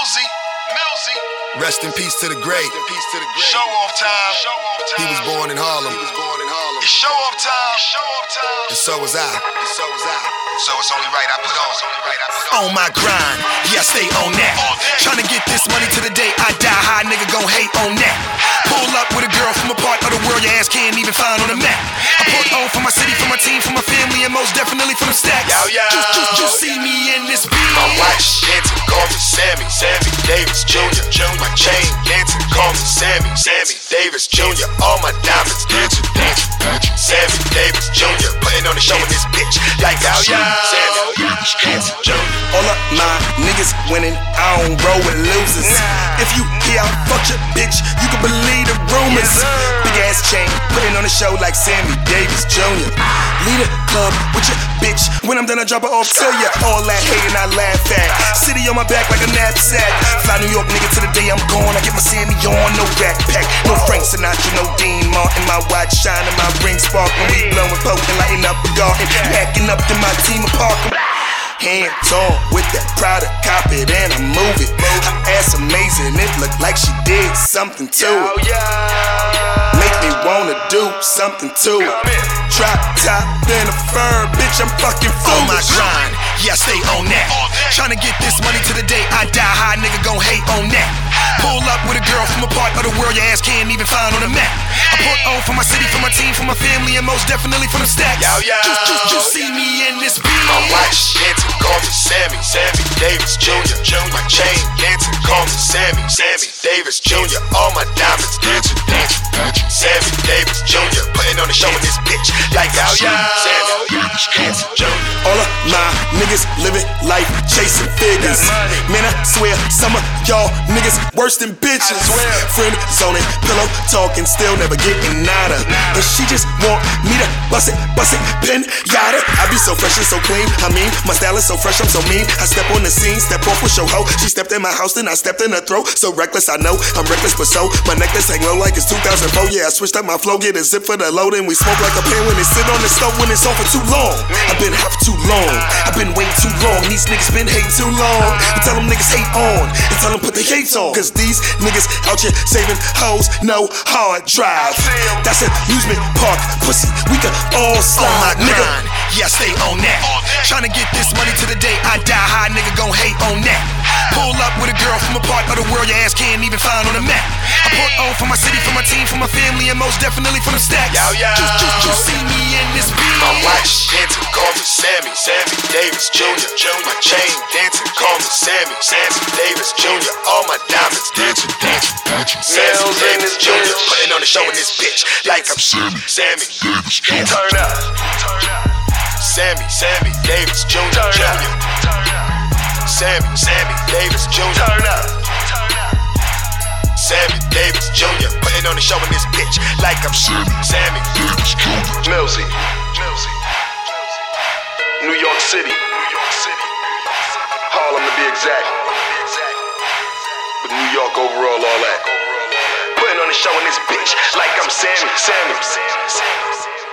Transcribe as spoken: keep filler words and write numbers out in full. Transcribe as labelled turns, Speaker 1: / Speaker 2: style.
Speaker 1: Millsy, Millsy.
Speaker 2: Rest in peace to the great.
Speaker 1: Rest in peace to the great. Show off time. Show off time.
Speaker 2: He was born in Harlem.
Speaker 1: He was born in Harlem. It's show off time. Show off time.
Speaker 2: And so was I.
Speaker 1: And so was I. So it's only right I put on. It's only right I put on.
Speaker 2: On my grind, yeah, I stay on that. Tryna get this money to the day I die. How a nigga gon' hate on that? Pull up with a girl from a part of the world your ass can't even find on the map. I put on for my city, for my team, for my family, and most definitely for them stacks.
Speaker 1: Yo, yo.
Speaker 2: Just, just, just see me in this beat.
Speaker 1: My watch dancing, call me Sammy, Sammy Davis Junior My chain dancing, call me Sammy, Sammy Davis Junior All my diamonds dancing, dancing, dancing. Sammy Davis Junior Putting on the show in this bitch like yo, yo. Sammy Davis Junior
Speaker 2: All of my niggas winning, I don't roll with losers.
Speaker 1: Nah.
Speaker 2: If you hear I fuck your bitch, you can believe the rumors.
Speaker 1: Yes,
Speaker 2: Big ass chain, putting on the show like Sammy Davis Junior Lead a club with your bitch. When I'm done, I drop her off to ya. All that hating I laugh at. City on my back like a knapsack. Fly New York nigga to the day I'm gone. I get my Sammy on, no backpack. No Frank Sinatra, no Dean Martin. My watch shining, my ring sparkling. We blowing, poking, lighting up a garden. Backing up to my team of parking. Hands on with that Prada, cop it and I move it. Her ass amazing, it look like she did something to it. Make me wanna do something to it. Drop top in a fur, bitch, I'm fucking foolish. On my grind, yeah, I stay on that. Tryna get this money to the day I die. How a nigga gon' hate on that? Pull up with a girl from a part of the world your ass can't even find on the map. I put on for my city, for my team, for my family, and most definitely for them stacks.
Speaker 1: Yo, yo.
Speaker 2: Just, just, just see me in this beat.
Speaker 1: My watch dancing, call me Sammy, Sammy Davis Junior My chain dancing, call me Sammy, Sammy Davis Junior All my diamonds dancing, dancing, dancing. Sammy Davis Junior Putting on the show in this bitch like yo, yo. Sammy Davis Junior
Speaker 2: All of my niggas living life chasing figures. Man, I swear some of y'all niggas worse than bitches.
Speaker 1: I swear.
Speaker 2: Friend zoning, pillow talking, still never getting nada. And she just want me to bust it, bust it, pin yada. I be so fresh and so clean. I mean, my style is so fresh, I'm so mean. I step on the scene, step off with your hoe. She stepped in my house, then I stepped in her throat. So reckless, I know I'm reckless, but so my necklace hang low like it's two thousand four. Yeah, I switched up my flow, get a zip for the load, and we smoke like a pen when it sit on the stove when it's on for too long. I've been hot for too long, I've been waiting too long. These niggas been hating too long. And tell them niggas hate on, and tell them put the hates on. Cause these niggas out here saving hoes, no hard drive. That's an amusement park, pussy, we can all slide, nigga. Yeah, I stay on that. Tryna get this money to the day I die. How a nigga gon' hate on that? Pull up with a girl from a part of the world your ass can't even find on the map. I put on for my city, for my team, for my family, and most definitely for them stacks.
Speaker 1: Yo, yo.
Speaker 2: Just, just, just see me in this beat.
Speaker 1: My watch dancing, call me Sammy, Sammy Davis Junior My chain dancing, call me Sammy, Sammy Davis Junior All my diamonds dancing, dancing, dancing. Sammy Davis Junior Putting on the show in this bitch like I'm Sammy, Sammy Davis Junior Turn up, turn up. Sammy, Sammy Davis Junior Turn up, turn up. Sammy, Sammy Davis Junior Turn up, turn up. Sammy Davis Junior Putting on the show in this bitch like I'm Sammy, Sammy Davis Junior Millsy, Millsy, New York City, New York City, Harlem to be exact, but New York overall, all that. Putting on the show in this bitch like I'm Sammy, Sammy, Sammy, Sammy.